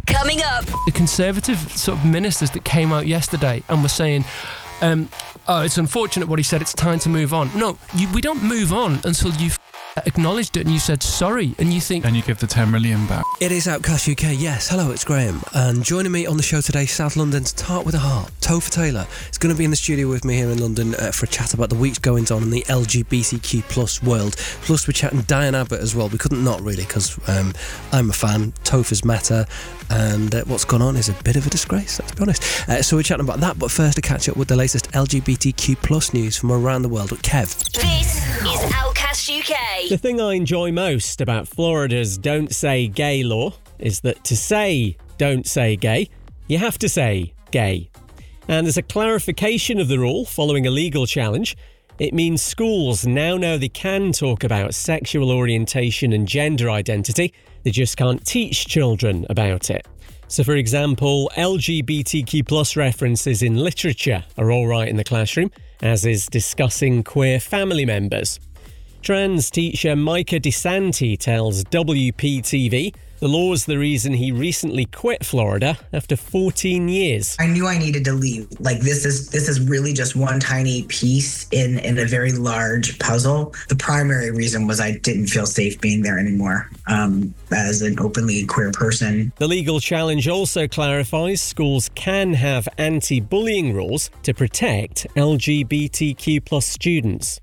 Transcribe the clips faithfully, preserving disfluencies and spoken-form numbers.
Coming up. The Conservative sort of ministers that came out yesterday and were saying, um, oh, it's unfortunate what he said, it's time to move on. No, you, we don't move on until you've acknowledged it and you said sorry, and you think... And you give the ten million back. It is Outcast U K, yes. Hello, it's Graham. And joining me on the show today, South London's Tart with a Heart, Topher Taylor, is going to be in the studio with me here in London uh, for a chat about the week's goings on in the L G B T Q plus world. Plus we're chatting Diane Abbott as well. We couldn't not really, because um, I'm a fan. Topher's met her, and uh, what's gone on is a bit of a disgrace, let's be honest. Uh, so we're chatting about that, but first to catch up with the latest L G B T Q plus news from around the world with Kev. This is Outcast U K. The thing I enjoy most about Florida's Don't Say Gay law is that to say don't say gay, you have to say gay. And as a clarification of the rule following a legal challenge, it means schools now know they can talk about sexual orientation and gender identity, they just can't teach children about it. So for example, L G B T Q plus references in literature are all right in the classroom, as is discussing queer family members. Trans teacher Micah DeSanti tells W P T V the law's the reason he recently quit Florida after fourteen years. I knew I needed to leave. Like, this is this is really just one tiny piece in, in a very large puzzle. The primary reason was I didn't feel safe being there anymore um, as an openly queer person. The legal challenge also clarifies schools can have anti-bullying rules to protect L G B T Q plus students.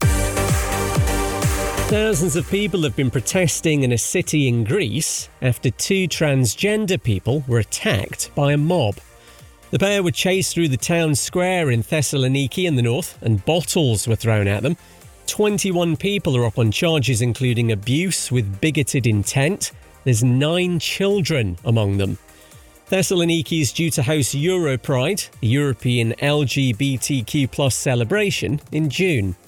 Thousands of people have been protesting in a city in Greece after two transgender people were attacked by a mob. The pair were chased through the town square in Thessaloniki in the north, and bottles were thrown at them. twenty-one people are up on charges including abuse with bigoted intent. There's nine children among them. Thessaloniki is due to host Europride, the European L G B T Q plus celebration, in June.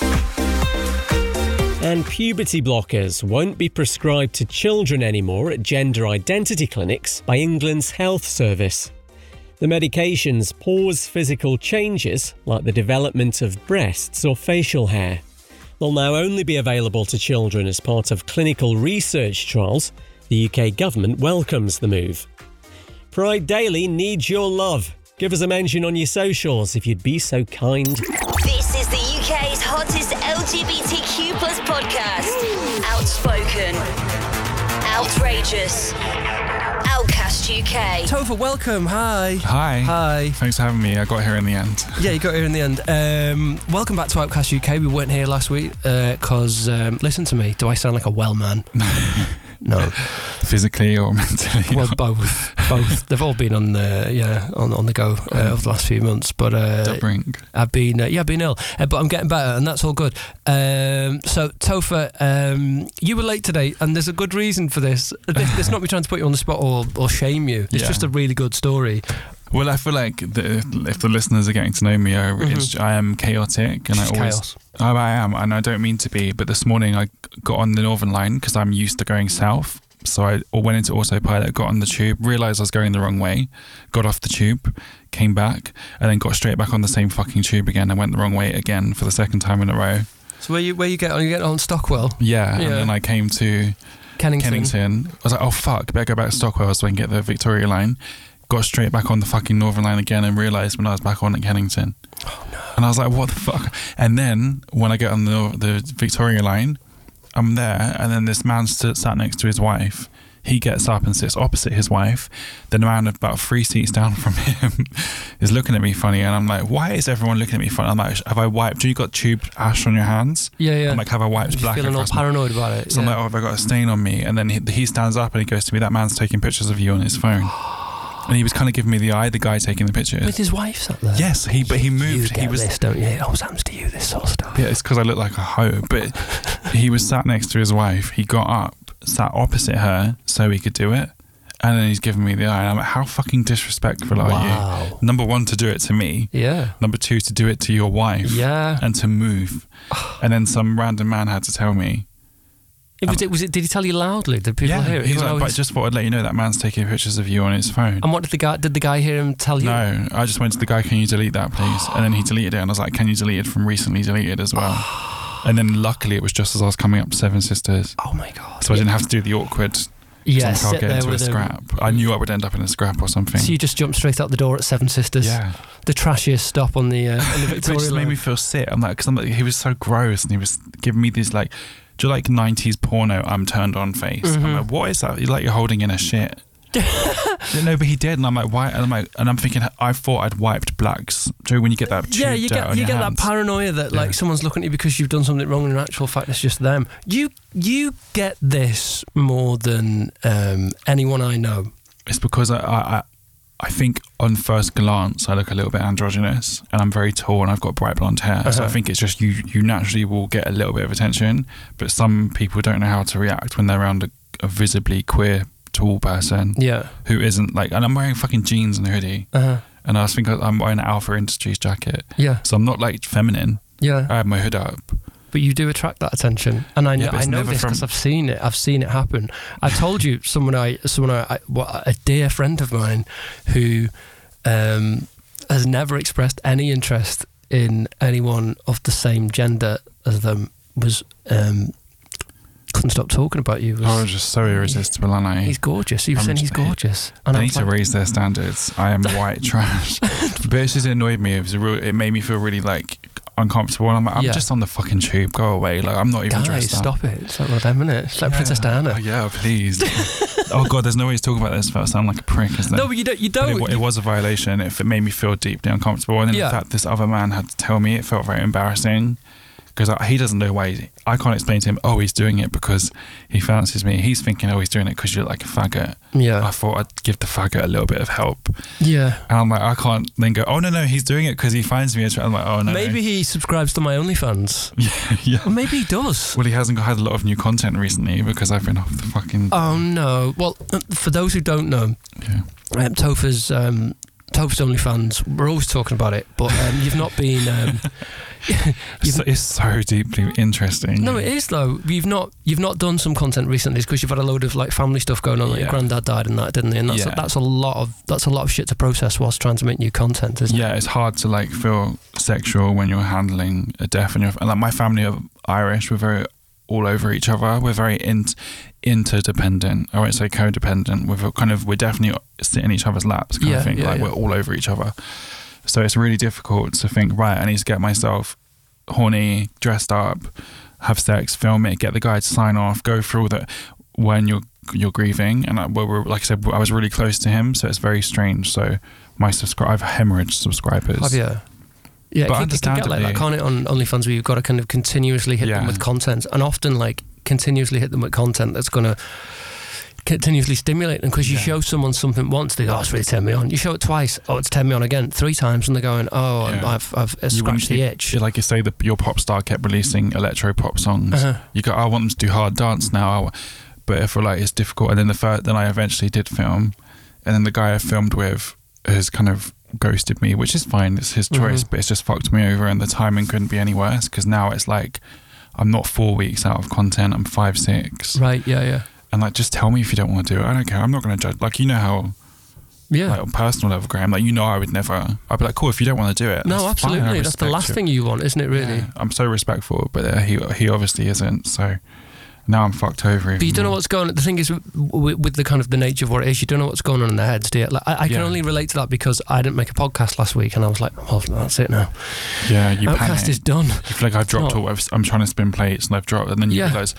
And puberty blockers won't be prescribed to children anymore at gender identity clinics by England's health service. The medications pause physical changes like the development of breasts or facial hair. They'll now only be available to children as part of clinical research trials. The U K government welcomes the move. Pride Daily needs your love. Give us a mention on your socials if you'd be so kind. This is the U K's hottest L G B T Q plus podcast. Outspoken. Outrageous. Outcast U K. Topher, welcome. Hi. Hi. Hi. Thanks for having me. I got here in the end. Yeah, you got here in the end. Um, welcome back to Outcast U K. We weren't here last week because, uh, um, listen to me, do I sound like a well man? No. Physically or mentally? Well, both. Both. They've all been on the yeah on, on the go uh, over the last few months. But uh, I've been uh, yeah I've been ill, uh, but I'm getting better, and that's all good. Um, so Topher, um, you were late today, and there's a good reason for this. This, this not me trying to put you on the spot or, or shame you. It's yeah. just a really good story. Well, I feel like the, if the listeners are getting to know me, I, mm-hmm. it's, I am chaotic, and it's I always chaos. I, I am, and I don't mean to be. But this morning I got on the Northern Line because I'm used to going south. So I went into autopilot, got on the tube, realised I was going the wrong way, got off the tube, came back, and then got straight back on the same fucking tube again and went the wrong way again for the second time in a row. So where you where you get on? You get on Stockwell? Yeah, yeah. and then I came to Kennington. Kennington. I was like, oh fuck, better go back to Stockwell so I can get the Victoria line. Got straight back on the fucking Northern Line again and realised when I was back on at Kennington. Oh no. And I was like, what the fuck? And then when I get on the, the Victoria line, I'm there, and then this man stood, sat next to his wife. He gets up and sits opposite his wife. Then a man about three seats down from him is looking at me funny, and I'm like, why is everyone looking at me funny? I'm like, have I wiped? Do you got tube ash on your hands? Yeah, yeah. I'm like, have I wiped black? Feeling all paranoid me? about it. So yeah. I'm like, oh, have I got a stain on me? And then he, he stands up and he goes to me, that man's taking pictures of you on his phone. And he was kind of giving me the eye, the guy taking the pictures. With his wife sat there? Yes, he but he moved. You get he was this, don't you? It always happens to you, this sort of stuff. Yeah, it's because I look like a hoe. But he was sat next to his wife. He got up, sat opposite her so he could do it. And then he's giving me the eye. And I'm like, how fucking disrespectful are wow. you? Number one, to do it to me. Yeah. Number two, to do it to your wife. Yeah. And to move. And then some random man had to tell me. It was, it, was it, did he tell you loudly? Did people yeah, hear it? He's Even like, but I just thought I'd let you know that man's taking pictures of you on his phone. And what did the guy, did the guy hear him tell you? No, I just went to the guy, can you delete that please? And then he deleted it, and I was like, can you delete it from recently deleted as well? And then luckily it was just as I was coming up Seven Sisters. Oh my God. So I didn't have to do the awkward Yeah, so I'll sit get there into a with him. scrap. I knew I would end up in a scrap or something. So you just jumped straight out the door at Seven Sisters. Yeah. The trashiest stop on the, uh, on the It Victoria just line. made me feel sick. I'm like, because I'm like, he was so gross, and he was giving me these like, do you like nineties porno? I'm turned on face. Mm-hmm. I'm like, what is that? You're like you're holding in a shit. No, but he did, and I'm like, why? And I'm like, and I'm thinking, I thought I'd wiped blacks. Do you know when you get that? Yeah, you dirt get on you your get hands? that paranoia that like Yeah. someone's looking at you because you've done something wrong, and in actual fact it's just them. You you get this more than um, anyone I know. It's because I, I, I think on first glance I look a little bit androgynous, and I'm very tall, and I've got bright blonde hair. So I Uh-huh. think it's just you. You naturally will get a little bit of attention, but some people don't know how to react when they're around a, a visibly queer tall person Yeah. who isn't like. And I'm wearing fucking jeans and a hoodie, Uh-huh. and I was thinking I'm wearing an Alpha Industries jacket, Yeah. so I'm not like feminine. Yeah. I have my hood up. But you do attract that attention, and I know Yeah, but I it's know never this from- because I've seen it. I've seen it happen. I told you someone I someone I, I what, a dear friend of mine who um, has never expressed any interest in anyone of the same gender as them was um, couldn't stop talking about you. Was, I was just so irresistible, and I. he's gorgeous. He was I'm saying he's just- gorgeous. And They I need was to like, raise their standards. I am white trash. But it just annoyed me. It was a real, it made me feel really like uncomfortable. And I'm like, I'm Yeah. just on the fucking tube. Go away. Like I'm not even guys, dressed up. stop it. It's like one of them, innit? It's like Princess Diana. Oh, yeah, please. Oh god, there's no way to talk about this without sounding like a prick, is there? No, but you don't. You But don't. it, wa- it was a violation. It, it made me feel deeply uncomfortable. And then Yeah. the fact this other man had to tell me, it felt very embarrassing. Because he doesn't know why. He, I can't explain to him, oh, he's doing it because he fancies me. He's thinking, oh, he's doing it because you're like a faggot. yeah. I thought I'd give the faggot a little bit of help. Yeah. And I'm like, I can't then go, oh, no, no, he's doing it because he finds me. I'm like, oh, no. Maybe he subscribes to my OnlyFans. Yeah, yeah. Or maybe he does. Well, he hasn't had a lot of new content recently because I've been off the fucking. Oh no! Well, uh, for those who don't know, Yeah. um, Topher's um, Topher's OnlyFans. We're always talking about it, but um, you've not been. Um, It's, it's so deeply interesting. no, it is though. You've not you've not done some content recently because you've had a load of like family stuff going on. Like Yeah. your granddad died and that, didn't he? And that's Yeah. a, that's a lot of that's a lot of shit to process whilst trying to make new content, isn't Yeah, it's hard to like feel sexual when you're handling a death, and, you're, and like my family are Irish. We're very all over each other. We're very in, interdependent. I won't say codependent. We're kind of we're definitely sitting in each other's laps, kind Yeah, of thing. yeah, like yeah. we're all over each other. So it's really difficult to think. Right, I need to get myself horny, dressed up, have sex, film it, get the guy to sign off, go through all that when you're you're grieving. And I, well, we're, like I said, I was really close to him, so it's very strange. So my subscribe, I've hemorrhaged subscribers. Have you? Yeah, But it can, it can get like that, understandably- can't it, on OnlyFans where you've got to kind of continuously hit them Yeah. with content, and often like continuously hit them with content that's going to continuously stimulate them, because you Yeah. show someone something once, they go, oh, it's really turned me on. You show it twice, oh, it's turned me on again. Three times, and they're going, oh, Yeah. I've, I've uh, You scratched the wouldn't- itch. you- Like you say, the, your pop star kept releasing electro pop songs. Uh-huh. You go, I want them to do hard dance now, but if we're like it's difficult. And then the first, then I eventually did film, and then the guy I filmed with has kind of ghosted me, which is fine. It's his choice, Mhm. but it's just fucked me over, and the timing couldn't be any worse because now it's like I'm not four weeks out of content. I'm five, six, Right, yeah, yeah. and like just tell me if you don't want to do it. I don't care. I'm not going to judge. Like you know how. Yeah. Like on personal level, Graham, like you know, I would never. I'd be like, cool, if you don't want to do it. no, that's fine, I absolutely. That's the respect last you. thing you want, isn't it, really? Yeah, I'm so respectful, but uh, he he obviously isn't. So now I'm fucked over. But you even don't know more. what's going on. The thing is, with, with the kind of the nature of what it is, you don't know what's going on in their heads, do you? Like, I, I can Yeah. only relate to that because I didn't make a podcast last week, and I was like, well, that's it now. Yeah, you Outcast panic. is done. You feel like I've dropped not. all. I've, I'm trying to spin plates and I've dropped, and then you Yeah. realise,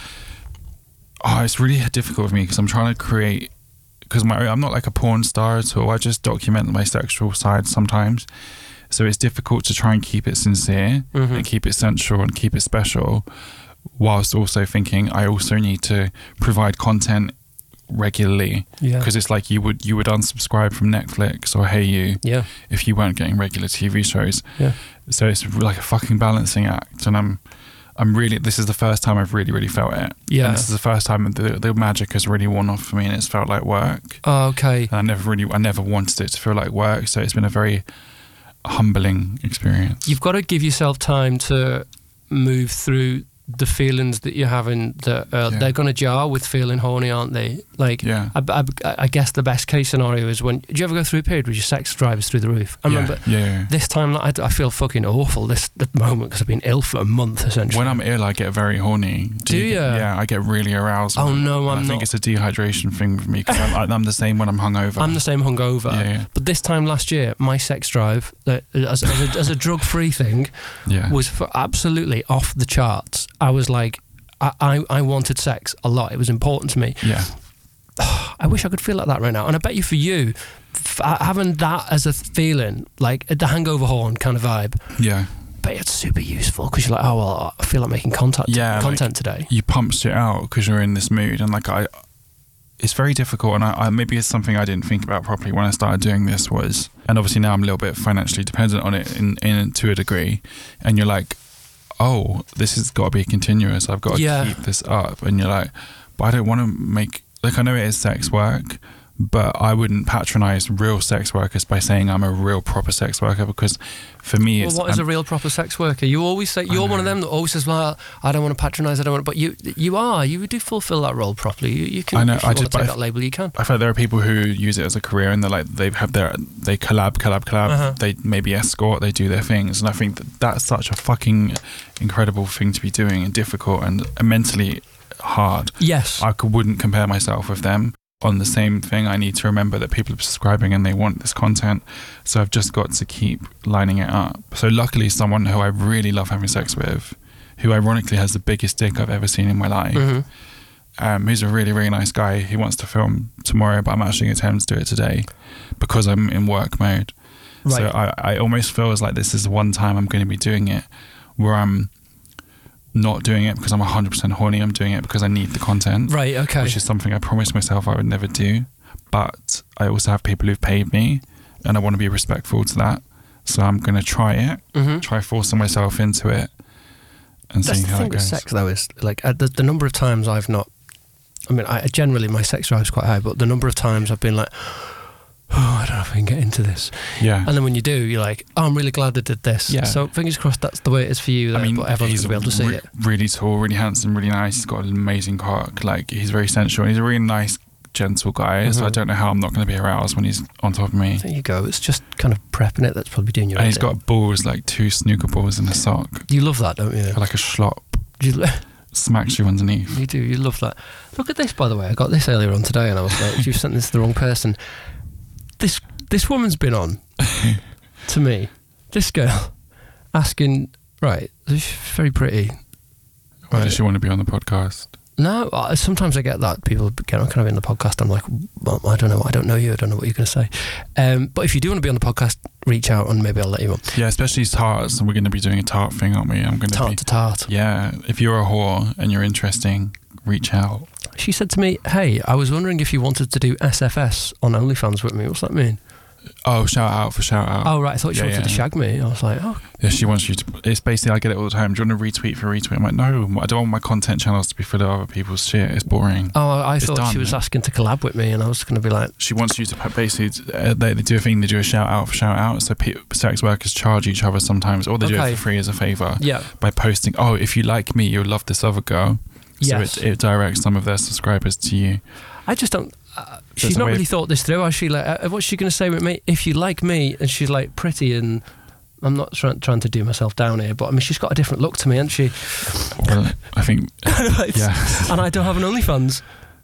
oh, it's really difficult for me because I'm trying to create. Because my I'm not like a porn star at all. I just document my sexual side sometimes, so it's difficult to try and keep it sincere Mhm. and keep it sensual and keep it special, whilst also thinking I also need to provide content regularly. Yeah. Because it's like you would you would unsubscribe from Netflix or Hey You Yeah. if you weren't getting regular T V shows. Yeah. So it's like a fucking balancing act, and I'm I'm really this is the first time I've really really felt it. Yeah. And this is the first time the the magic has really worn off for me, and it's felt like work. Oh, okay. And I never really I never wanted it to feel like work, so it's been a very humbling experience. You've got to give yourself time to move through the feelings that you're having, that uh, Yeah. they're going to jar with feeling horny, aren't they? Like, Yeah. I, I, I guess the best case scenario is when, do you ever go through a period where your sex drive is through the roof? I Yeah, remember yeah, yeah. this time, I, I feel fucking awful this at the moment because I've been ill for a month, essentially. When I'm ill, I get very horny. Do you? Yeah, I get really aroused. Oh, no, I'm I think not. it's a dehydration thing for me because I'm, I'm the same when I'm hungover. I'm the same hungover. Yeah, yeah. But this time last year, my sex drive, uh, as, as a, as a drug-free thing, Yeah. was for absolutely off the charts. I was like, I, I, I wanted sex a lot. It was important to me. Yeah. I wish I could feel like that right now. And I bet you for you, f- having that as a feeling, like the hangover horn kind of vibe, Yeah. but it's super useful because you're like, oh, well, I feel like making contact, Yeah, content like, today. You pump shit out because you're in this mood, and like I, it's very difficult. And I, I maybe it's something I didn't think about properly when I started doing this was, and obviously now I'm a little bit financially dependent on it in, in to a degree, and you're like, oh, this has got to be continuous. I've got to Yeah. keep this up, and you're like, but I don't want to make like I know it is sex work. But I wouldn't patronize real sex workers by saying I'm a real proper sex worker, because for me, Well, it's what is I'm- a real proper sex worker? You always say you're one of them that always says, "Well, I don't want to patronise. I don't want." To, but you, you are. You do fulfil that role properly. You, you can. I know, If you I want just- to take but I- that label, you can. I feel like there are people who use it as a career, and they're like they have their they collab, collab, collab. Uh-huh. They maybe escort, they do their things, and I think that that's such a fucking incredible thing to be doing, and difficult and mentally hard. Yes. I could, wouldn't compare myself with them on the same thing. I need to remember that people are subscribing and they want this content, so I've just got to keep lining it up. So luckily, someone who I really love having sex with, who ironically has the biggest dick I've ever seen in my life. Mm-hmm. Um, he's a really, really nice guy. He wants to film tomorrow, but I'm actually going to tell him to do it today because I'm in work mode. Right. So I, I almost feel as like this is the one time I'm going to be doing it where I'm not doing it because I'm one hundred percent horny. I'm doing it because I need the content. Right. Okay. Which is something I promised myself I would never do. But I also have people who've paid me, and I want to be respectful to that. So I'm going to try it, Mm-hmm. try forcing myself into it, and That's see the how thing it with goes. sex, though, is like uh, the, the number of times I've not. I mean, I generally my sex drive is quite high, but the number of times I've been like, oh, I don't know if I can get into this. Yeah. And then when you do, you're like, oh, I'm really glad I did this. Yeah. So fingers crossed that's the way it is for you. There, I mean, but everyone's he's going to be able to see re- it. really tall, really handsome, really nice. He's got an amazing cock. Like, he's very sensual. He's a really nice, gentle guy. So Mhm. I don't know how I'm not going to be aroused when he's on top of me. There you go. It's just kind of prepping it that's probably doing your And head he's in. got balls, like two snooker balls in a sock. You love that, don't you? Like a schlop. You, Smacks you underneath. you do. You love that. Look at this, by the way. I got this earlier on today, and I was like, you sent this to the wrong person. This this woman's been on to me. This girl asking, right? She's very pretty. Why Right. does she want to be on the podcast? No, I- sometimes I get that people get on kind of in the podcast. I'm like, well, I don't know, I don't know you, I don't know what you're going to say. Um, but if you do want to be on the podcast, reach out and maybe I'll let you on. Yeah, especially tarts. And we're going to be doing a tart thing, aren't we? I'm going to Tart be. to tart. Yeah, if you're a whore and you're interesting, reach out. She said to me, "Hey, I was wondering if you wanted to do S F S on OnlyFans with me." What's that mean? Oh, shout out for shout out. Oh, right. I thought she Yeah, wanted yeah. to shag me. I was like, oh, Yeah, she wants you to. It's basically, I get it all the time. Do you want to retweet for retweet? I'm like, no, I don't want my content channels to be full of other people's shit. It's boring. oh, I It's thought done. she was asking to collab with me, and I was going to be like, She wants you to pa- basically, uh, they, they do a thing, they do a shout out for shout out. So pe- sex workers charge each other sometimes, or they do Okay. it for free as a favour yeah, by posting, oh, if you like me, you'll love this other girl. So yes. it, it directs some of their subscribers to you. I just don't. Uh, she's There's a not way really of- thought this through. Has she? Like, uh, what's she going to say with me? If you like me, and she's like pretty, and I'm not trying trying to do myself down here, but I mean, she's got a different look to me, hasn't she? Well, I think, Right. yeah. And I don't have an OnlyFans.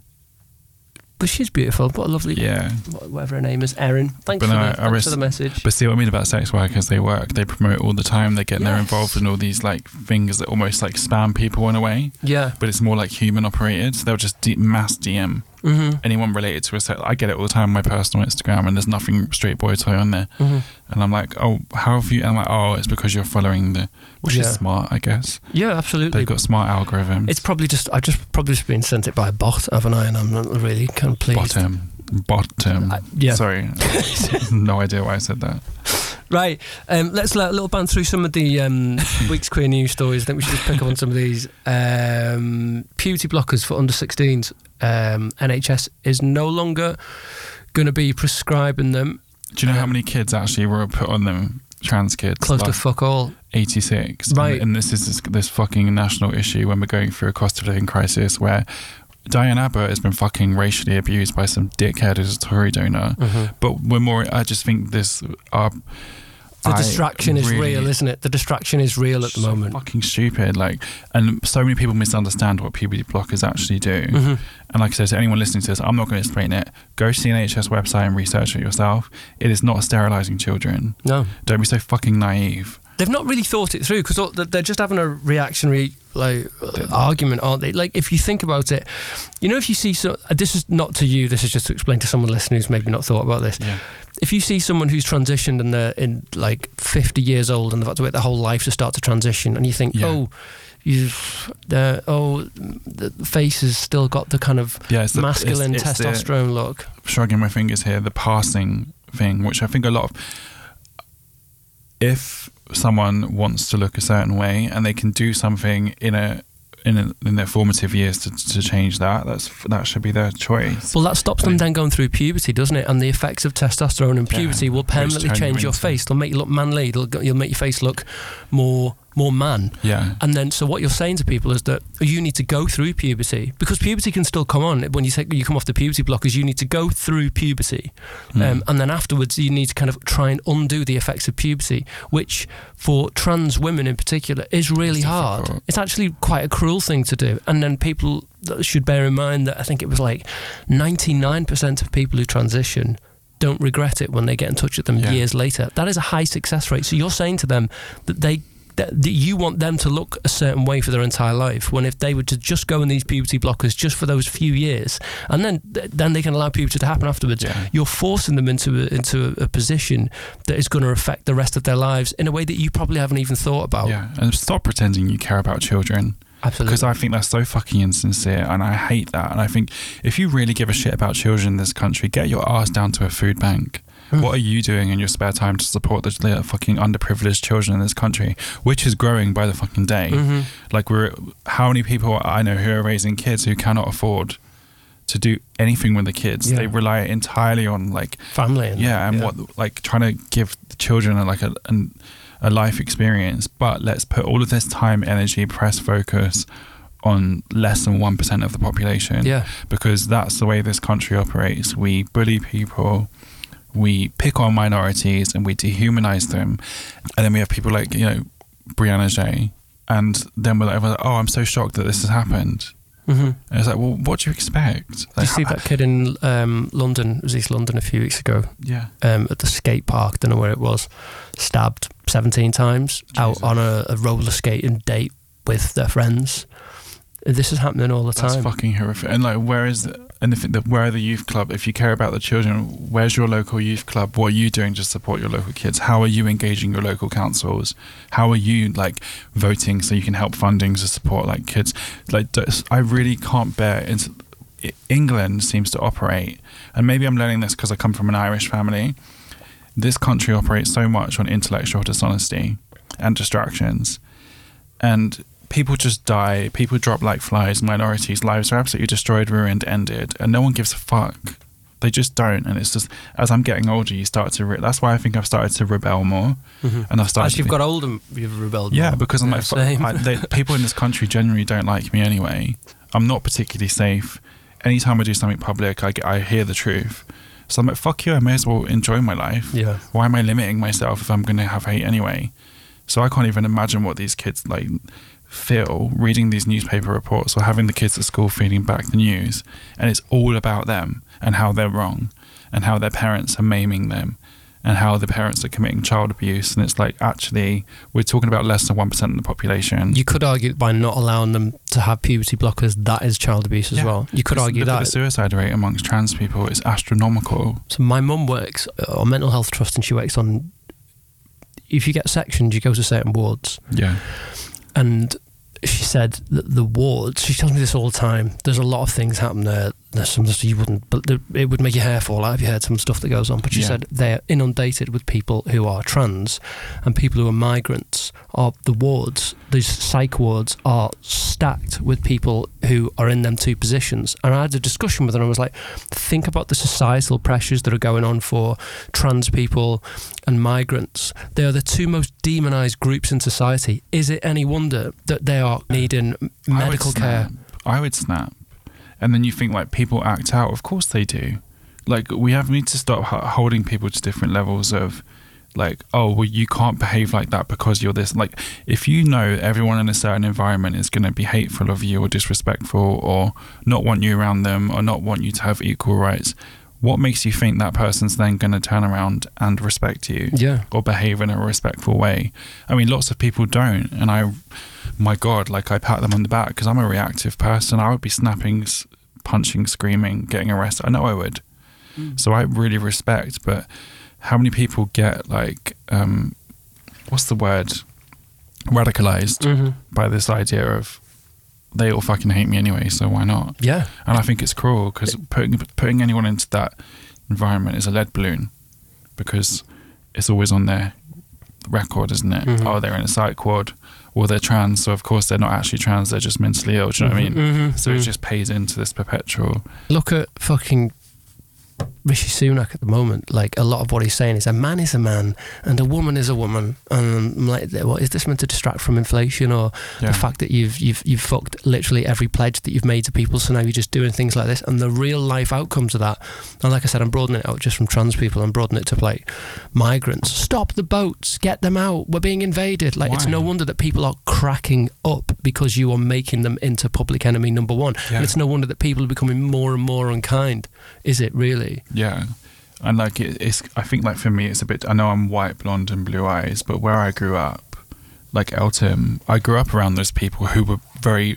But she's beautiful. What a lovely, Yeah. whatever her name is, Erin. Thanks, But for, no, the, I thanks res- for the message. But see what I mean about sex workers, they work, they promote all the time, they get they're Yes. involved in all these like things that almost like spam people in a way, Yeah. but it's more like human operated. So they'll just D- mass D M Mm-hmm. anyone related to a sex. I get it all the time on my personal Instagram, and there's nothing straight boy toy on there. Mm-hmm. And I'm like, oh, how have you? And I'm like, oh, it's because you're following the, which Yeah. is smart, I guess. Yeah, absolutely. They've got smart algorithms. It's probably just I've just probably just been sent it by a bot, haven't I? And I'm not really kind of pleased. bottom, bottom. I- yeah. Sorry, no idea why I said that. Right. Um, let's let a little band through some of the um, week's queer news stories. I think we should just pick up on some of these. Um, puberty blockers for under sixteens. Um, N H S is no longer going to be prescribing them. Do you know how Um, many kids actually were put on them trans kids. Close like to fuck all. eighty-six. Right. And, and this is this, this fucking national issue when we're going through a cost of living crisis where Diane Abbott has been fucking racially abused by some dickhead who's a Tory donor. Mm-hmm. But we're more, I just think this... Uh, The distraction I is really, real, isn't it? The distraction is real at the so moment. Fucking stupid. Like, and so many people misunderstand what puberty blockers actually do. Mm-hmm. And like I said, to anyone listening to this, I'm not going to explain it. Go to the N H S website and research it yourself. It is not sterilising children. No. Don't be so fucking naive. They've not really thought it through because they're just having a reactionary like uh, argument, aren't they? Like, if you think about it, you know, if you see so, this is not to you. This is just to explain to someone listening who's maybe not thought about this. Yeah. If you see someone who's transitioned and they're in like fifty years old and they've had to wait their whole life to start to transition, and you think, yeah. oh, you've, uh, oh, the face has still got the kind of yeah, it's masculine the, it's, it's testosterone the, look. Shrugging my fingers here, the passing thing, which I think a lot of, if someone wants to look a certain way and they can do something in a in, a, in their formative years to, to change that, that's that should be their choice. Well, that stops them then going through puberty, doesn't it? And the effects of testosterone in puberty yeah, will permanently change your face. They'll make you look manly. It'll, you'll make your face look more more man. Yeah. And then, so what you're saying to people is that you need to go through puberty, because puberty can still come on when you take you come off the puberty blockers. You need to go through puberty, mm. um, and then afterwards you need to kind of try and undo the effects of puberty, which for trans women in particular is really it's hard. difficult. It's actually quite a cruel thing to do. And then people should bear in mind that I think it was like ninety-nine percent of people who transition don't regret it when they get in touch with them yeah. years later. That is a high success rate. So you're saying to them that they that you want them to look a certain way for their entire life, when if they were to just go in these puberty blockers just for those few years, and then then they can allow puberty to happen afterwards, yeah. you're forcing them into a, into a, a position that is going to affect the rest of their lives in a way that you probably haven't even thought about. Yeah, and stop pretending you care about children. Absolutely. Because I think that's so fucking insincere, and I hate that. And I think if you really give a shit about children in this country, get your ass down to a food bank. Mm. What are you doing in your spare time to support the fucking underprivileged children in this country, which is growing by the fucking day? Mm-hmm. Like, we're how many people I know who are raising kids who cannot afford to do anything with the kids? Yeah. They rely entirely on like family. And yeah, and yeah. what like trying to give the children a, like a an, a life experience. But let's put all of this time, energy, press, focus on less than one percent of the population. Yeah, because that's the way this country operates. We bully people. We pick on minorities and we dehumanize them, and then we have people like, you know, Brianna J, and then we're like, oh, I'm so shocked that this has happened. Mm-hmm. And it's like, well, what do you expect? Did like, you see that kid in um, London? It was East London a few weeks ago. Yeah. Um, at the skate park, don't know where it was, stabbed seventeen times Jesus. out on a, a roller skating date with their friends. This is happening all the That's time. That's fucking horrific. And like, where is the, and if the, where are the youth club? If you care about the children, where's your local youth club? What are you doing to support your local kids? How are you engaging your local councils? How are you like voting so you can help funding to support like kids? Like, I really can't bear. It's, England seems to operate, and maybe I'm learning this because I come from an Irish family. This country operates so much on intellectual dishonesty and distractions, and people just die, people drop like flies, minorities' lives are absolutely destroyed, ruined, ended, and no one gives a fuck. They just don't. And it's just, as I'm getting older, you start to, re- that's why I think I've started to rebel more. Mm-hmm. And I've started As you've be, got older, you've rebelled yeah, more. because I'm yeah, like, fuck, I, they, people in this country generally don't like me anyway. I'm not particularly safe. Anytime I do something public, I, I hear the truth. So I'm like, fuck you, I may as well enjoy my life. Yeah. Why am I limiting myself if I'm going to have hate anyway? So I can't even imagine what these kids like feel reading these newspaper reports or having the kids at school feeding back the news, and it's all about them and how they're wrong and how their parents are maiming them and how the parents are committing child abuse. And it's like, actually, we're talking about less than one percent of the population. You could argue by not allowing them to have puberty blockers, that is child abuse as yeah. well. You could argue look that. At the suicide rate amongst trans people is astronomical. So my mum works on Mental Health Trust, and she works on, if you get sectioned, you go to certain wards. Yeah. And she said that the wards, she tells me this all the time, there's a lot of things happen there there's some stuff you wouldn't, but it would make your hair fall out if you heard some stuff that goes on. But she yeah. said they're inundated with people who are trans and people who are migrants. Are the wards, these psych wards, are stacked with people who are in them two positions. And I had a discussion with her and I was like, think about the societal pressures that are going on for trans people and migrants. They are the two most demonised groups in society. Is it any wonder that they are needing medical I care? I would snap. And then you think like people act out. Of course they do. Like we have need to stop holding people to different levels of like, oh, well, you can't behave like that because you're this. Like if you know everyone in a certain environment is going to be hateful of you or disrespectful or not want you around them or not want you to have equal rights, what makes you think that person's then going to turn around and respect you yeah. or behave in a respectful way? I mean, lots of people don't. And I, my God, like I pat them on the back because I'm a reactive person. I would be snapping, punching, screaming, getting arrested. I know I would. Mm. So I really respect, but how many people get like, um, what's the word? Radicalized mm-hmm. by this idea of they all fucking hate me anyway, so why not? Yeah. And I think it's cruel because putting putting anyone into that environment is a lead balloon because it's always on their record, isn't it? Mm-hmm. Oh, they're in a psych ward or they're trans, so of course they're not actually trans, they're just mentally ill. Do you know mm-hmm, what I mean? Mm-hmm, so mm-hmm. it just pays into this perpetual. Look at fucking Rishi Sunak at the moment. Like a lot of what he's saying is a man is a man and a woman is a woman, and I'm like, what is this meant to distract from inflation or yeah. the fact that you've you've you've fucked literally every pledge that you've made to people, so now you're just doing things like this and the real life outcomes of that. And like I said, I'm broadening it out just from trans people, I'm broadening it to like migrants. Stop the boats, get them out, we're being invaded. Like Why? It's no wonder that people are cracking up because you are making them into public enemy number one. Yeah. And it's no wonder that people are becoming more and more unkind. Is it really? Yeah, and like it, it's I think like for me it's a bit, I know I'm white, blonde and blue eyes, but where I grew up, like Eltham, I grew up around those people who were very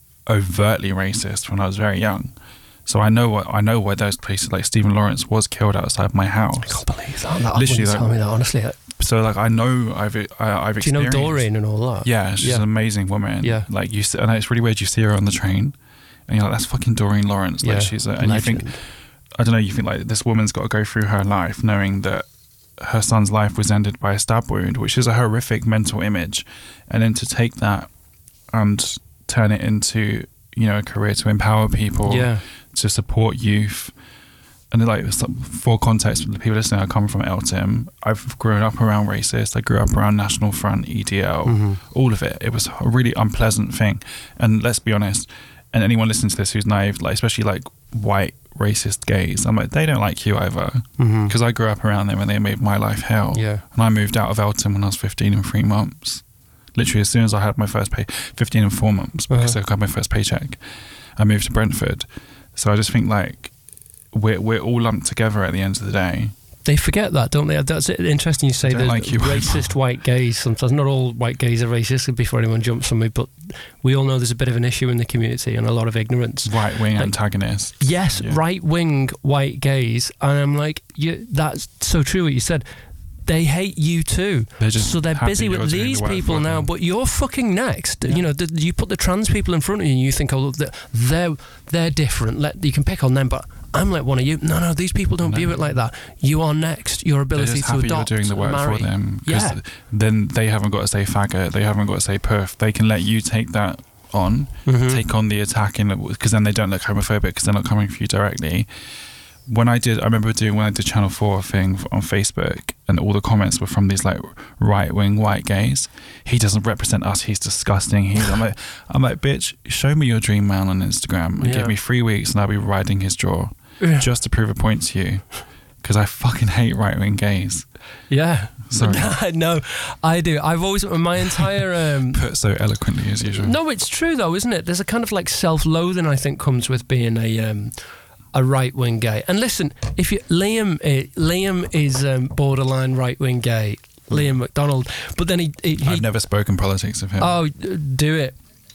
overtly racist when I was very young. So I know what I know where those places, like Stephen Lawrence was killed outside my house. I can't believe that. that Literally, like, tell me that honestly. So like I know I've I, I've experienced. Do you know Doreen and all that? Yeah, she's yeah. an amazing woman. Yeah, like you, and it's really weird. You see her on the train, and you're like, that's fucking Doreen Lawrence. Like yeah. she's, a, and Legend. you think. I don't know, you think like this woman's got to go through her life knowing that her son's life was ended by a stab wound, which is a horrific mental image, and then to take that and turn it into, you know, a career to empower people, yeah. to support youth. And like for context for the people listening, I come from Eltham. I've grown up around racist. I grew up around National Front, E D L, mm-hmm. all of it. It was a really unpleasant thing. And let's be honest, and anyone listening to this who's naive, like especially like white racist gays, I'm like, they don't like you either, because mm-hmm. I grew up around them and they made my life hell. Yeah. And I moved out of Eltham when I was fifteen and three months. Literally as soon as I had my first pay, fifteen and four months, because uh-huh. I got my first paycheck, I moved to Brentford. So I just think like we're we're all lumped together at the end of the day. They forget that, don't they? That's interesting you say the like racist white gays sometimes. Not all white gays are racist, before anyone jumps on me, but we all know there's a bit of an issue in the community and a lot of ignorance. Right-wing like, antagonists. Yes, yeah. right-wing white gays. And I'm like, you, that's so true what you said. They hate you too. They're just so they're busy with these the people now, but you're fucking next. Yeah. You know, the, you put the trans people in front of you and you think, oh, they're, they're, they're different. Let, you can pick on them, but I'm like one of you. No, no, these people don't no. view it like that. You are next. Your ability to adopt, you're doing the work marry. for them. Because yeah. then they haven't got to say faggot. They haven't got to say perf. They can let you take that on, mm-hmm. take on the attacking, because then they don't look homophobic because they're not coming for you directly. When I did, I remember doing when I did Channel four thing on Facebook, and all the comments were from these like right wing white gays. He doesn't represent us. He's disgusting. He's I'm like, I'm like, bitch, show me your dream man on Instagram and yeah. give me three weeks, and I'll be riding his jaw yeah. just to prove a point to you, because I fucking hate right wing gays. Yeah, sorry. No, I do. I've always my entire um, put so eloquently as usual. No, it's true though, isn't it? There's a kind of like self-loathing I think comes with being a. Um, a right-wing gay. And listen, if you Liam is, Liam is um, borderline right-wing gay, Liam McDonald, but then he, he, he I've never spoken politics of him. Oh, do it.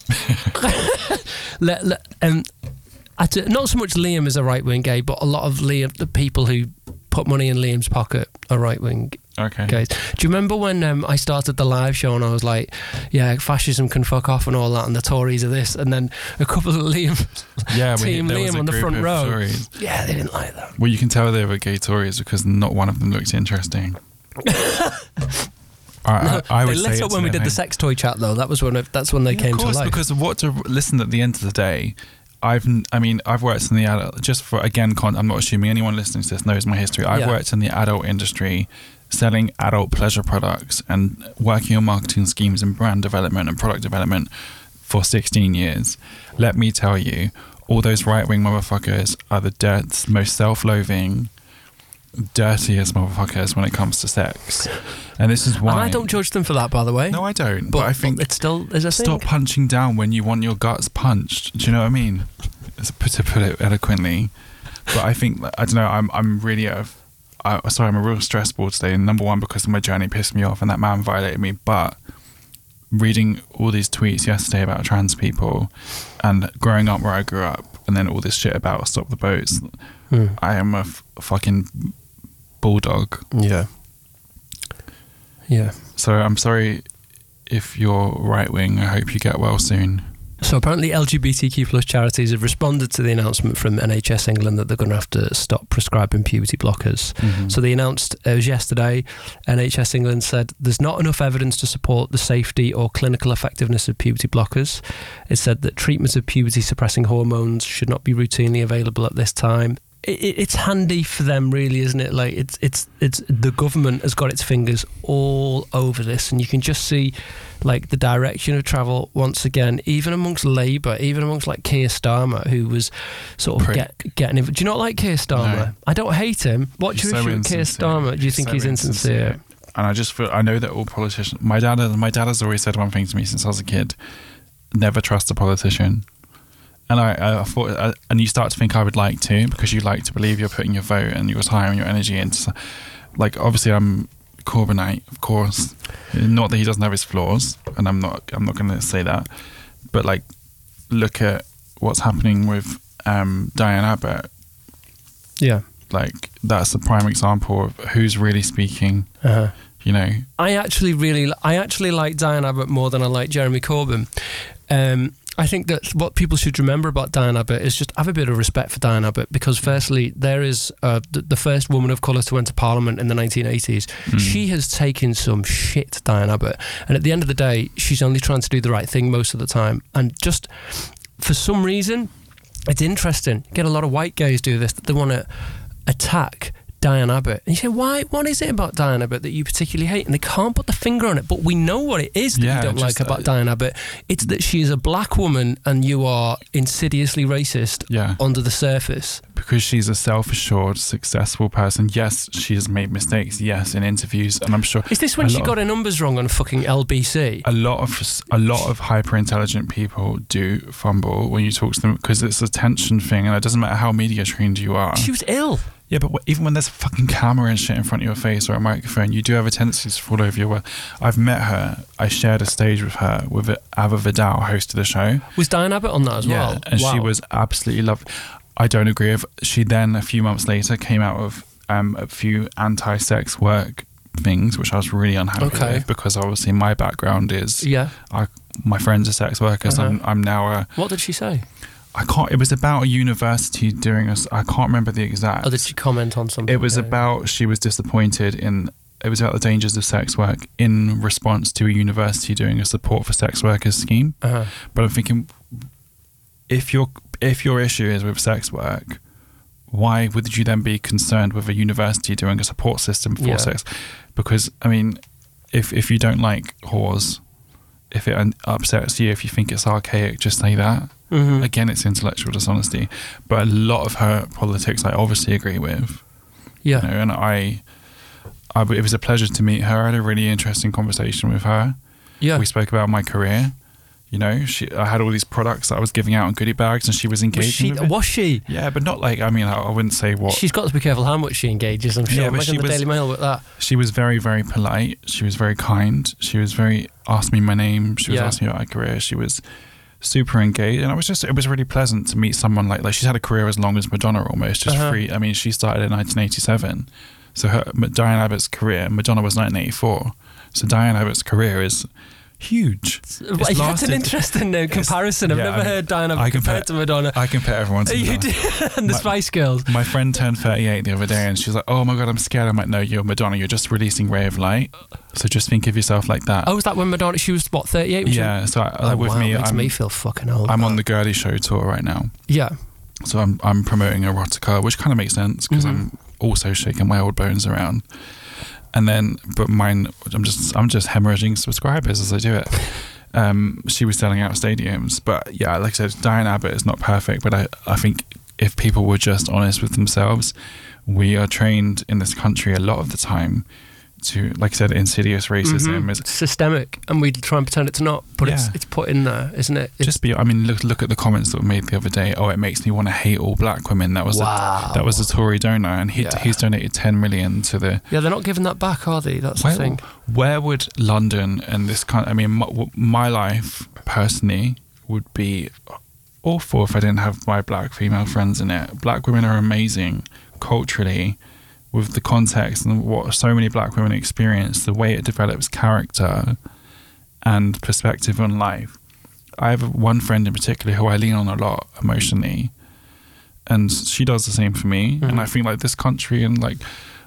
let, let, um, I t- not so much Liam is a right-wing gay, but a lot of Liam, the people who put money in Liam's pocket are right-wing Okay. Okay. Do you remember when um, I started the live show and I was like, yeah, fascism can fuck off and all that, and the Tories are this, and then a couple of Liam, yeah, Team we, Liam on the front row. Tories. Yeah, they didn't like that. Well, you can tell they were gay Tories because not one of them looked interesting. I, No, I, I would they say lit up when we did the sex toy chat, though. That was when it, that's when they yeah, came of course, to life. Because what to listen at the end of the day, I've I mean I've worked in the adult, just for again con, I'm not assuming anyone listening to this knows my history. I've Yeah. worked in the adult industry, selling adult pleasure products and working on marketing schemes and brand development and product development for sixteen years. Let me tell you, all those right wing motherfuckers are the dirt, most self-loathing, dirtiest motherfuckers when it comes to sex. And this is why And I don't judge them for that, by the way. No, I don't. But, But, I think but it still is a stop thing. punching down when you want your guts punched. Do you know what I mean? To put it eloquently. But I think I don't know. I'm I'm really a, I, sorry. I'm a real stress ball today. Number one, because my journey pissed me off and that man violated me. But reading all these tweets yesterday about trans people and growing up where I grew up, and then all this shit about stop the boats. Hmm. I am a f- fucking bulldog. Yeah. Yeah. So I'm sorry if you're right wing. I hope you get well soon. So apparently L G B T Q plus charities have responded to the announcement from N H S England that they're going to have to stop prescribing puberty blockers. Mm-hmm. So they announced, it was yesterday, N H S England said there's not enough evidence to support the safety or clinical effectiveness of puberty blockers. It said that treatment of puberty suppressing hormones should not be routinely available at this time. It, it, it's handy for them, really, isn't it? Like it's it's it's the government has got its fingers all over this, and you can just see like the direction of travel once again, even amongst Labour, even amongst like Keir Starmer, who was sort of get, getting in. Do you not like Keir Starmer? No. I don't hate him. What's He's your so issue with Keir insincere. Starmer? Do you think so he's insincere? And I just feel I know that all politicians. My dad, my dad has always said one thing to me since I was a kid: never trust a politician. And I, I thought, uh, and you start to think I would like to, because you like to believe you're putting your vote and your time and your energy into, like, obviously I'm Corbynite, of course. Not that he doesn't have his flaws, and I'm not, I'm not going to say that, but like, look at what's happening with um, Diane Abbott. Yeah. Like, that's a prime example of who's really speaking. Uh-huh. You know, I actually really, I actually like Diane Abbott more than I like Jeremy Corbyn. Um, I think that what people should remember about Diane Abbott is just have a bit of respect for Diane Abbott, because firstly, there is uh, the, the first woman of colour to enter Parliament in the nineteen eighties. Mm. She has taken some shit, Diane Abbott, and at the end of the day, she's only trying to do the right thing most of the time. And just for some reason, it's interesting. You get a lot of white gays do this, that they want to attack Diane Abbott. And you say, why? What is it about Diane Abbott that you particularly hate? And they can't put the finger on it, but we know what it is that yeah, you don't just, like about uh, Diane Abbott. It's that she is a black woman and you are insidiously racist yeah. under the surface. Because she's a self-assured, successful person. Yes, she has made mistakes. Yes, in interviews, and I'm sure. Is this when a she lot got of- her numbers wrong on fucking L B C? A lot of a lot of hyper intelligent people do fumble when you talk to them, because it's a tension thing, and it doesn't matter how media trained you are. She was ill. Yeah, but wh- even when there's a fucking camera and shit in front of your face or a microphone, you do have a tendency to fall over your word. I've met her. I shared a stage with her with Ava Vidal, hosted a show. Was Diane Abbott on that as Yeah, well? and Wow. she was absolutely lovely. I don't agree with. She then a few months later came out with um, a few anti-sex work things, which I was really unhappy Okay. with, because obviously my background is Yeah. I, my friends are sex workers. Uh-huh. I'm, I'm now a. What did she say? I can't. It was about a university doing a. s- I can't remember the exact. Or did she comment on something? It was Yeah. about she was disappointed in. It was about the dangers of sex work in response to a university doing a support for sex workers scheme. Uh-huh. But I'm thinking, if your if your issue is with sex work, why would you then be concerned with a university doing a support system for Yeah. sex? Because I mean, if if you don't like whores, if it un- upsets you, if you think it's archaic, just say that. Mhm. Again, it's intellectual dishonesty. But a lot of her politics, I obviously agree with. Yeah. You know, and I, I, it was a pleasure to meet her. I had a really interesting conversation with her. Yeah. We spoke about my career. You know, she, I had all these products that I was giving out in goodie bags, and she was Was engaging she, with it. was she? Yeah, but not like, I mean, I, I wouldn't say what. She's got to be careful how much she engages, I'm sure. Yeah, but Imagine she the was- Daily Mail with that. She was very, very polite. She was very kind. She was very, asked me my name. She was Yeah. asking me about my career. She was super engaged. And I was just, it was really pleasant to meet someone like, like she's had a career as long as Madonna almost, just Uh-huh. free. I mean, she started in nineteen eighty-seven. So her, Diane Abbott's career, Madonna was nineteen eighty-four. So Diane Abbott's career is huge. It's That's lasted, an interesting uh, comparison. I've yeah, never I mean, heard Diane Abbott compared to Madonna. I compare everyone to Madonna. You do, and the my, Spice Girls. My friend turned thirty-eight the other day and she's like, oh my God, I'm scared. I'm like, no, you're Madonna. You're just releasing Ray of Light. So just think of yourself like that. Oh, was that when Madonna, she was what, thirty-eight? Yeah, so I, oh, like with wow, me, makes I'm, me feel fucking old. I'm man. on the Girly Show tour right now. Yeah. So I'm I'm promoting erotica, which kind of makes sense because mm-hmm. I'm also shaking my old bones around. And then, but mine, I'm just I'm just hemorrhaging subscribers as I do it. Um, she was selling out stadiums, but yeah, like I said, Diane Abbott is not perfect, but I, I think if people were just honest with themselves, we are trained in this country a lot of the time to, like I said, insidious racism mm-hmm. is systemic, and we try and pretend it's not, but yeah. it's it's put in there, isn't it? It's just be. I mean, look look at the comments that were made the other day. Oh, it makes me want to hate all black women. That was wow. a, that was a Tory donor, and he yeah. he's donated ten million to the. Yeah, they're not giving that back, are they? That's where, the thing. Where would London and this kind? I mean, my, my life personally would be awful if I didn't have my black female friends in it. Black women are amazing culturally. With the context and what so many black women experience, the way it develops character and perspective on life. I have one friend in particular who I lean on a lot emotionally, and she does the same for me. Mm-hmm. And I feel like this country and like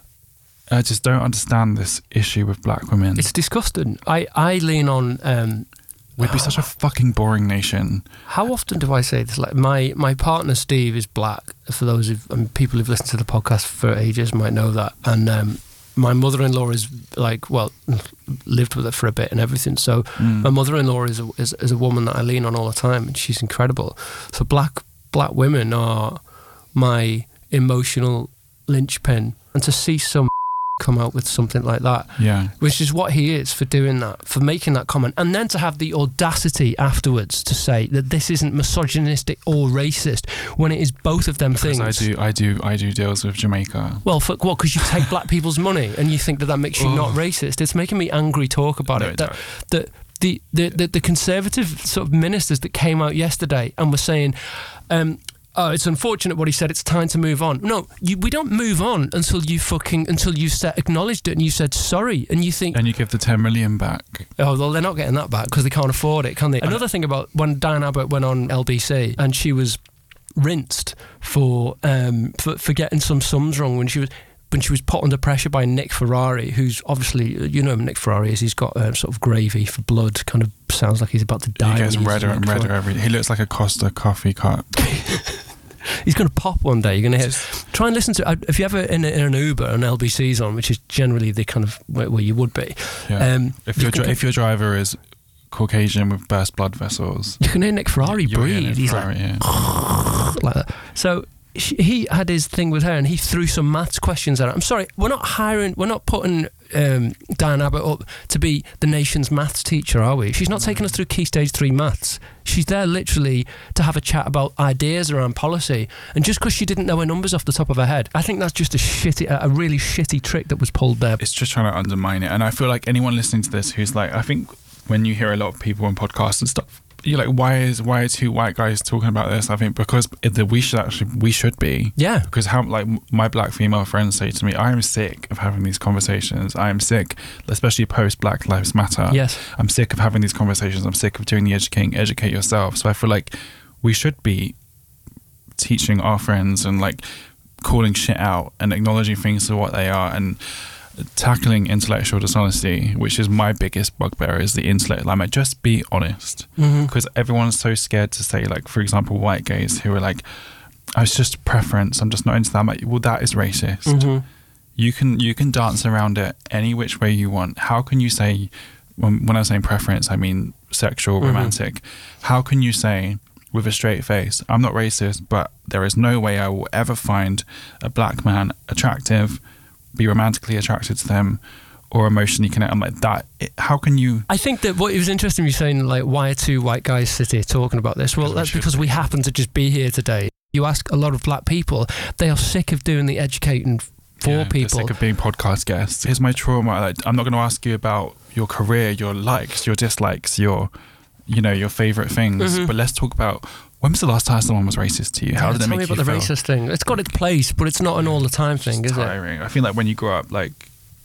I just don't understand this issue with black women. It's disgusting. I, I lean on um We'd be such a fucking boring nation. How often do I say this? Like my, my partner Steve is black. For those of um, people who've listened to the podcast for ages might know that. And um, my mother-in-law is like, well, lived with her for a bit and everything. So mm. my mother-in-law is a, is, is a woman that I lean on all the time, and she's incredible. So black black women are my emotional linchpin, and to see some come out with something like that, yeah, which is what he is for doing that, for making that comment, and then to have the audacity afterwards to say that this isn't misogynistic or racist when it is both of them because things. I do, I do, I do deals with Jamaica. Well, for what? Because you take black people's money and you think that that makes you not racist. It's making me angry. Talk about no, it. That, that the, the the the conservative sort of ministers that came out yesterday and were saying. Um, Oh, it's unfortunate what he said. It's time to move on. No, you, we don't move on until you fucking until you said, acknowledged it and you said sorry, and you think. And you give the ten million back. Oh well, they're not getting that back because they can't afford it, can they? Another thing about when Diane Abbott went on L B C and she was rinsed for um for, for getting some sums wrong when she was. When she was put under pressure by Nick Ferrari, who's obviously, you know who Nick Ferrari is, he's got um, sort of gravy for blood, kind of sounds like he's about to die. He gets redder and redder every day. He looks like a Costa coffee cup. He's going to pop one day. You're going to hear. Try and listen to. If you ever in, a, in an Uber and L B C's on, which is generally the kind of where, where you would be. Yeah. Um, if your dri- if your driver is Caucasian with burst blood vessels, you can hear Nick Ferrari breathe. He's Ferrari, like, yeah. like that. So. He had his thing with her and he threw some maths questions at her. I'm sorry, we're not hiring, we're not putting um, Diane Abbott up to be the nation's maths teacher, are we? She's not taking us through Key Stage three maths. She's there literally to have a chat about ideas around policy. And just because she didn't know her numbers off the top of her head, I think that's just a shitty, a really shitty trick that was pulled there. It's just trying to undermine it. And I feel like anyone listening to this who's like, I think when you hear a lot of people on podcasts and stuff, you're like, why is why are two white guys talking about this? I think because it, we should actually we should be, yeah. Because how like my black female friends say to me, I am sick of having these conversations. I am sick, especially post Black Lives Matter. Yes, I'm sick of having these conversations. I'm sick of doing the educating, educate yourself. So I feel like we should be teaching our friends and like calling shit out and acknowledging things for what they are and tackling intellectual dishonesty, which is my biggest bugbear, is the intellect. Like, just be honest, because mm-hmm. everyone's so scared to say, like, for example, white gays who are like, oh, "It's just a preference. I'm just not into that." I'm like, well, that is racist. Mm-hmm. You can you can dance around it any which way you want. How can you say, when, when I'm saying preference, I mean sexual, mm-hmm. romantic. How can you say with a straight face, I'm not racist, but there is no way I will ever find a black man attractive, be romantically attracted to them, or emotionally connect? I'm like, that, it, how can you? I think that what it was interesting you saying, like, why are two white guys sit here talking about this? Well, that's because we happen to just be here today. You ask a lot of black people, they are sick of doing the educating for yeah, people. They're sick of being podcast guests. Here's my trauma. Like, I'm not going to ask you about your career, your likes, your dislikes, your, you know, your favorite things, mm-hmm. but let's talk about When was the last time someone was racist to you? How yeah, did it tell make me you about feel? the racist thing. It's got its place, but it's not an all the time thing, It's is tiring. it? I feel like when you grow up, like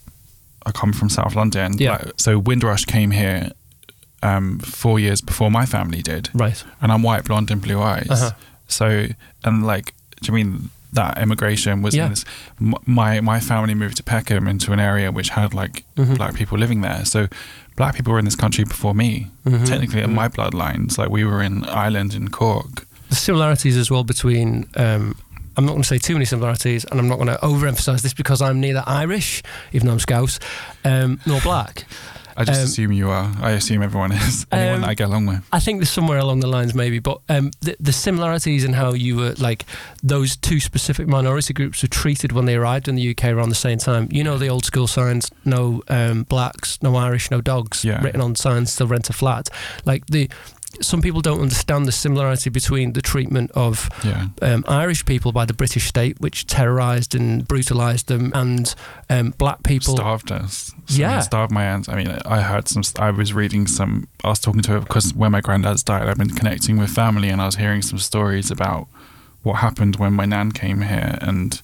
I come from South London. Yeah. Like, so Windrush came here um, four years before my family did. Right. And I'm white, blonde, and blue eyes. Uh-huh. So and like, do you mean that immigration was Yeah. in this? m- My my family moved to Peckham into an area which had like Mhm. black people living there. So black people were in this country before me. Mhm. Technically, in Mhm. my bloodlines, like we were in Ireland and Cork. The similarities as well between, um, I'm not going to say too many similarities, and I'm not going to overemphasise this because I'm neither Irish, even though I'm Scouse, um, nor black. I just Um, assume you are. I assume everyone is. Anyone Um, that I get along with. I think there's somewhere along the lines maybe, but um, the, the similarities in how you were, like, those two specific minority groups were treated when they arrived in the U K around the same time. You know the old school signs, no um, blacks, no Irish, no dogs, Yeah. written on signs to rent a flat. Like, the some people don't understand the similarity between the treatment of Yeah. um, Irish people by the British state, which terrorised and brutalised them, and um, black people. Starved us. Yeah. Starved my aunt. I mean, I heard some, I was reading some, I was talking to her because when my granddad's died, I've been connecting with family and I was hearing some stories about what happened when my nan came here. And,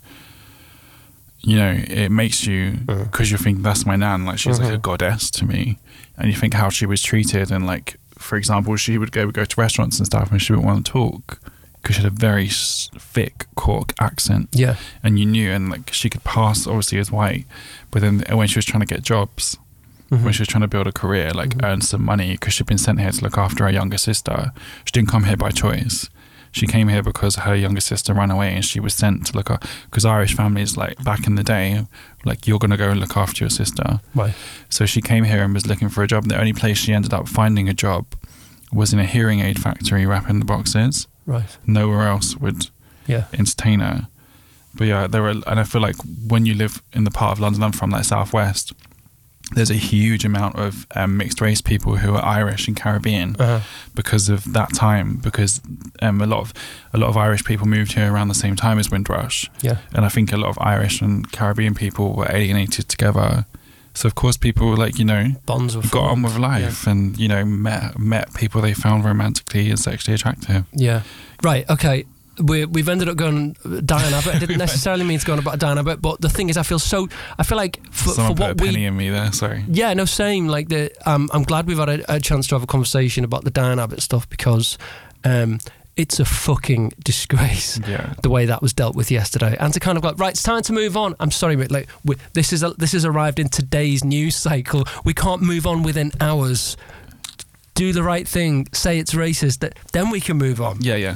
you know, it makes you, because you think that's my nan, like she's like a Mhm. goddess to me. And you think how she was treated. And like, for example, she would go, go to restaurants and stuff and she wouldn't want to talk because she had a very s- thick Cork accent. Yeah. And you knew, and like she could pass obviously as white, but then when she was trying to get jobs, Mhm. when she was trying to build a career, like earn some money, because she'd been sent here to look after her younger sister. She didn't come here by choice. She came here because her younger sister ran away, and she was sent to look at. Because Irish families, like back in the day, like you're gonna go and look after your sister. Right. So she came here and was looking for a job. And the only place she ended up finding a job was in a hearing aid factory wrapping the boxes. Right. Nowhere else would Yeah. entertain her. But yeah, there were, and I feel like when you live in the part of London I'm from, like Southwest, there's a huge amount of um, mixed race people who are Irish and Caribbean Uh-huh. because of that time. Because um, a lot of a lot of Irish people moved here around the same time as Windrush, Yeah. and I think a lot of Irish and Caribbean people were alienated together. So of course, people like you know Bonds were got on formed. with life, and you know met met people they found romantically and sexually attractive. Yeah. Right. Okay. We we've ended up going Diane Abbott. I didn't necessarily mean to go on about Diane Abbott, but the thing is, I feel so. I feel like for, Someone for put what a penny we. in me there. Sorry. Yeah. No. Same. Like the. Um, I'm glad we've had a, a chance to have a conversation about the Diane Abbott stuff because, um, it's a fucking disgrace. Yeah. The way that was dealt with yesterday, and to kind of like, right, it's time to move on. I'm sorry, mate. Like, we, this is a, this has arrived in today's news cycle. We can't move on within hours. Do the right thing. Say it's racist. That then we can move on. Yeah. Yeah.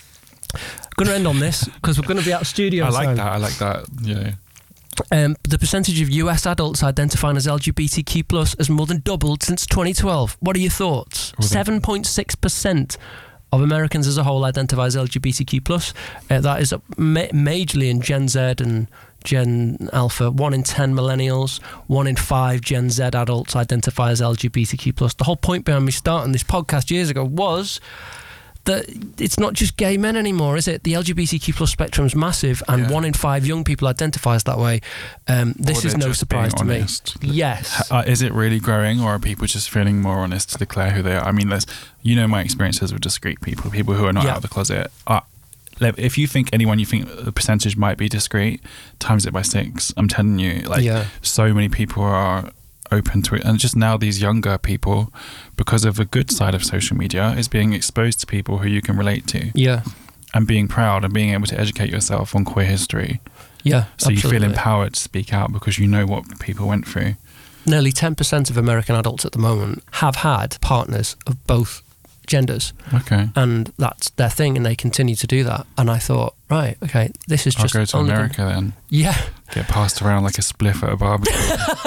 Going to end on this because we're going to be out of studio. I like soon. that. I like that. Yeah. Um, the percentage of U S adults identifying as L G B T Q plus has more than doubled since twenty twelve. What are your thoughts? Well, seven point six percent of Americans as a whole identify as L G B T Q plus. Uh, that is ma- majorly in Gen Z and Gen Alpha. One in ten millennials, one in five Gen Z adults identify as L G B T Q plus. The whole point behind me starting this podcast years ago was that it's not just gay men anymore, is it? The L G B T Q plus spectrum is massive, and Yeah. one in five young people identifies that way. Um, this Or is they're no just surprise to being me. honest. Yes. Uh, is it really growing, or are people just feeling more honest to declare who they are? I mean, there's, you know, my experiences with discreet people, people who are not Yeah. out of the closet. Uh, like, if you think anyone you think the percentage might be discreet, times it by six. I'm telling you, like, Yeah. so many people are open to it, and just now these younger people, because of the good side of social media, is being exposed to people who you can relate to, Yeah. and being proud and being able to educate yourself on queer history. Yeah. So you absolutely. feel empowered to speak out because you know what people went through. Nearly ten percent of American adults at the moment have had partners of both genders, Okay. and that's their thing, and they continue to do that. And I thought, right, okay, this is I'll just go to only America then. Yeah. Get passed around like a spliff at a barbecue.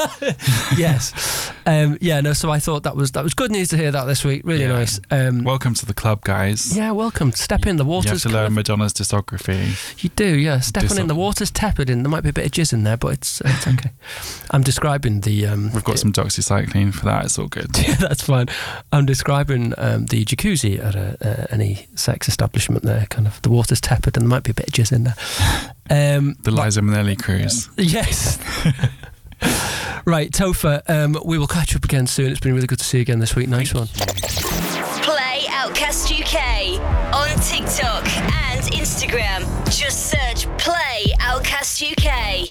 Yes. Um, yeah. No. So I thought that was that was good news to hear that this week. Really Yeah. nice. Um, Welcome to the club, guys. yeah. Welcome. Step in. The You water's have to kind learn of- Madonna's discography. You do, yeah. Stepping Dis- in, the water's tepid, and there might be a bit of jizz in there, but it's it's okay. I'm describing the. Um, We've got some doxycycline for that. It's all good. Yeah, that's fine. I'm describing um, the jacuzzi at a, uh, any sex establishment there. Kind of the water's tepid, and there might be a bit of jizz in there. Um, The but- Liza Minnelli cruise. Yes. Right, Topher. Um, we will catch up again soon. It's been really good to see you again this week. Nice one. Play Out Outcast U K. On TikTok and Instagram, just search Play Outcast U K.